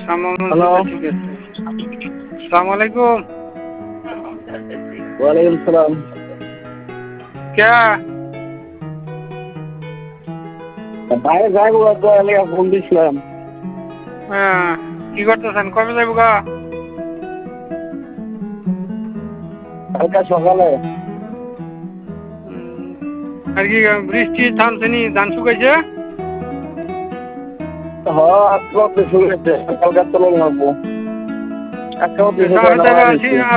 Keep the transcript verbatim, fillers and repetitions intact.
Hello সালাম আলাইকুম। ওয়ালাইকুম সালাম। কে বাইরে যাই বলে ফোন দিছিলাম। হ্যাঁ, কি করতেছেন? কবে যাইব গা? কালকা সকালে। উম, আর কি বৃষ্টি থামছেনি? ধান শুকাইছে? হ্যাঁ আজকে শুরু হয়েছে, কালকা চলে যাবো। আজকে যাবে